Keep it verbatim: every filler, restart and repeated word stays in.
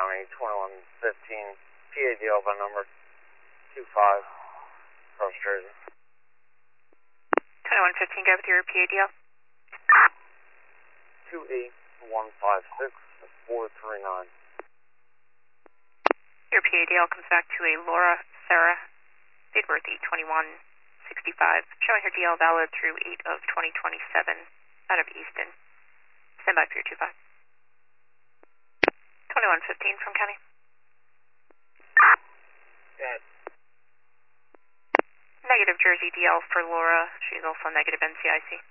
County, twenty-one fifteen, P A D L by number two five, Cross Jersey. twenty-one fifteen, go with your P A D L. two eight one five six four three nine. Your P A D L comes back to a Laura Sarah, date of birth eight twenty-one sixty-five, showing her D L valid through eight of twenty twenty-seven, out of Easton. Stand by for your two five. twenty-one fifteen from County. Yes. Negative Jersey D L for Laura. She's also negative N C I C.